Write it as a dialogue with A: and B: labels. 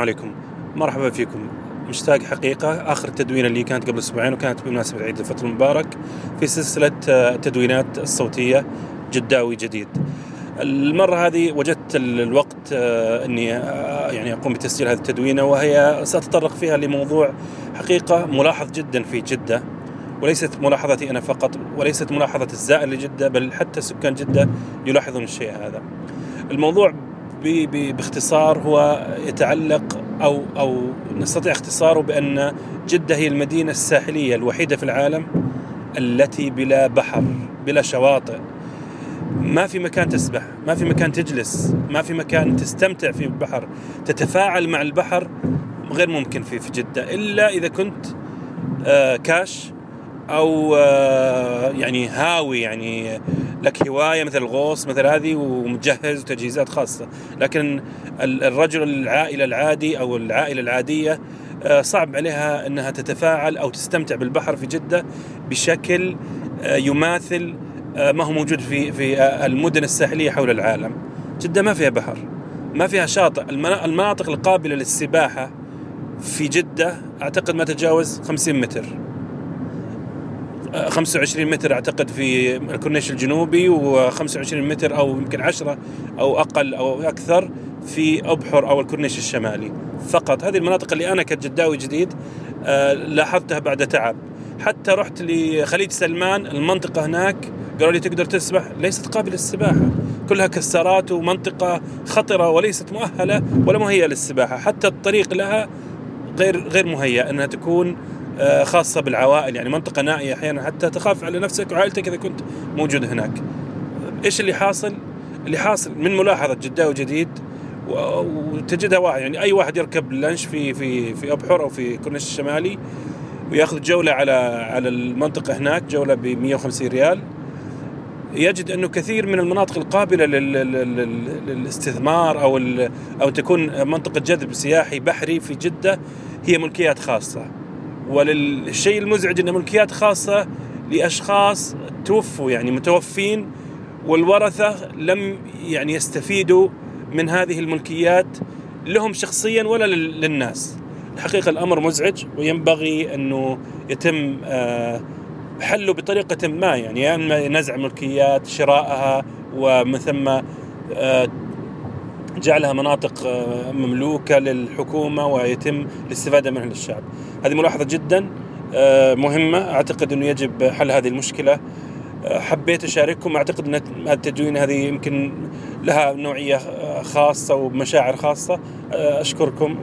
A: عليكم، مرحبا فيكم. مشتاق حقيقة. آخر التدوينة اللي كانت قبل أسبوعين وكانت بمناسبة عيد الفطر المبارك في سلسلة التدوينات الصوتية جداوي جديد. المرة هذه وجدت الوقت أني يعني أقوم بتسجيل هذه التدوينة، وهي سأتطرق فيها لموضوع حقيقة ملاحظ جدا في جدة، وليست ملاحظتي أنا فقط، وليست ملاحظة الزائر لجدة، بل حتى سكان جدة يلاحظون الشيء هذا. الموضوع باختصار هو يتعلق أو نستطيع اختصاره بأن جدة هي المدينة الساحلية الوحيدة في العالم التي بلا بحر، بلا شواطئ. ما في مكان تسبح، ما في مكان تجلس، ما في مكان تستمتع في البحر، تتفاعل مع البحر، غير ممكن في جدة، إلا إذا كنت كاش أو يعني هاوي، يعني لك هواية مثل الغوص مثل هذه ومجهز وتجهيزات خاصة. لكن الرجل العائلة العادي أو العائلة العادية صعب عليها أنها تتفاعل أو تستمتع بالبحر في جدة بشكل يماثل ما هو موجود في المدن الساحلية حول العالم. جدة ما فيها بحر، ما فيها شاطئ. المناطق القابلة للسباحة في جدة أعتقد ما تتجاوز 50 متر، 25 متر أعتقد في الكورنيش الجنوبي، و25 متر أو يمكن 10 أو أقل أو أكثر في أبحر أو الكورنيش الشمالي فقط. هذه المناطق اللي أنا كجداوي جديد لاحظتها بعد تعب. حتى رحت لخليج سلمان، المنطقة هناك قالوا لي تقدر تسبح، ليست قابلة للسباحة، كلها كسارات ومنطقة خطرة وليست مؤهلة ولا مهيئة للسباحة. حتى الطريق لها غير مهيئة أنها تكون خاصة بالعوائل، يعني منطقة نائية أحيانا حتى تخاف على نفسك وعائلتك إذا كنت موجود هناك. إيش اللي حاصل من ملاحظة جداوي جديد، وتجدها واحد، يعني أي واحد يركب لانش في أبحر أو في كورنيش الشمالي ويأخذ جولة على المنطقة هناك، جولة ب150 ريال، يجد أنه كثير من المناطق القابلة للاستثمار أو تكون منطقة جذب سياحي بحري في جدة هي ملكيات خاصة. وللشيء المزعج أن ملكيات خاصة لأشخاص توفوا، يعني متوفين، والورثة لم يعني يستفيدوا من هذه الملكيات لهم شخصيا ولا للناس. الحقيقة الأمر مزعج وينبغي أنه يتم حله بطريقة ما، يعني إما نزع ملكيات، شرائها، ومن ثم جعلها مناطق مملوكة للحكومة ويتم الاستفادة منها للشعب. هذه ملاحظة جدا مهمة، أعتقد أنه يجب حل هذه المشكلة. حبيت أشارككم. أعتقد أن التدوين هذه يمكن لها نوعية خاصة ومشاعر خاصة. أشكركم.